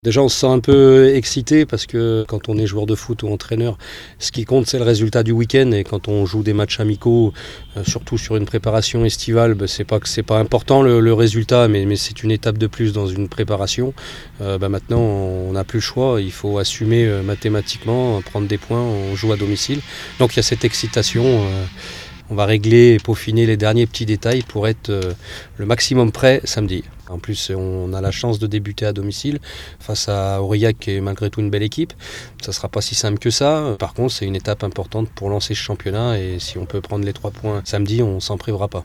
Déjà, on se sent un peu excité parce que quand on est joueur de foot ou entraîneur, ce qui compte, c'est le résultat du week-end. Et quand on joue des matchs amicaux, surtout sur une préparation estivale, c'est pas que c'est pas important le résultat, mais c'est une étape de plus dans une préparation. Maintenant, on n'a plus le choix. Il faut assumer mathématiquement, prendre des points. On joue à domicile. Donc il y a cette excitation. On va régler et peaufiner les derniers petits détails pour être le maximum prêt samedi. En plus, on a la chance de débuter à domicile face à Aurillac, qui est malgré tout une belle équipe. Ça ne sera pas si simple que ça. Par contre, c'est une étape importante pour lancer ce championnat et si on peut prendre les 3 points samedi, on ne s'en privera pas.